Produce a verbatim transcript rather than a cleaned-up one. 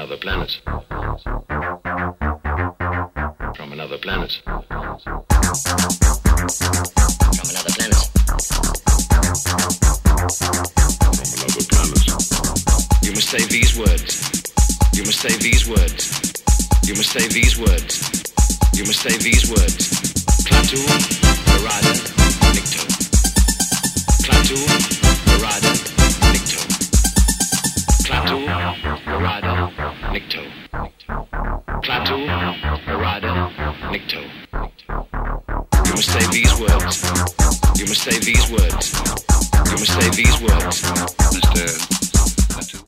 another planet. From another planet. From another planet. From another planet. You must say these words. You must say these words. You must say these words. You must say these words. Klaatu, Barada, Nikto. Klaatu, Barada, Nikto. Klaatu, Barada, Nikto. Klaatu, Barada, Nikto. You must say these words. You must say these words. You must say these words. Mister Klaatu.